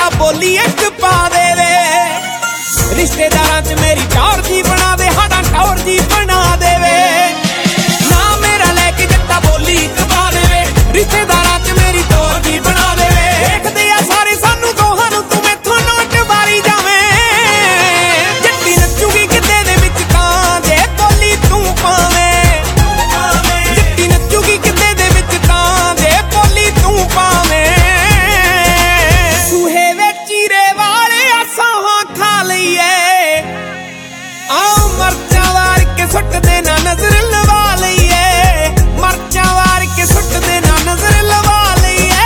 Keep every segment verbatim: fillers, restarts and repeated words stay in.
जट्टा बोली एक पा दे वे रिश्तेदारां च मेरी टौर जी बना दे हाड़ा टौर जी बना दे वे ना मेरा लेके जट्टा बोली एक पा दे वे रिश्तेदारां च मेरी टौर जी बना दे वे देखदे आ सारे सानू दोहां नू तू मैथों नोट वारी जावे जट्टी नचूगी किते दे विच कां जे बोली तू पावे जट्टी नचूगी किते दे विच कां जे बोली तू पावे सूहे वे चीरे वाले आसां खा लईए आ मरचा वार के सुट दे ना नजर लवा लईए मरचा वार के सुट दे ना नजर लवा लईए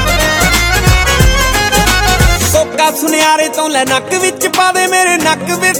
सोका सुनियारे तो लै नक विच पा दे मेरे नक विच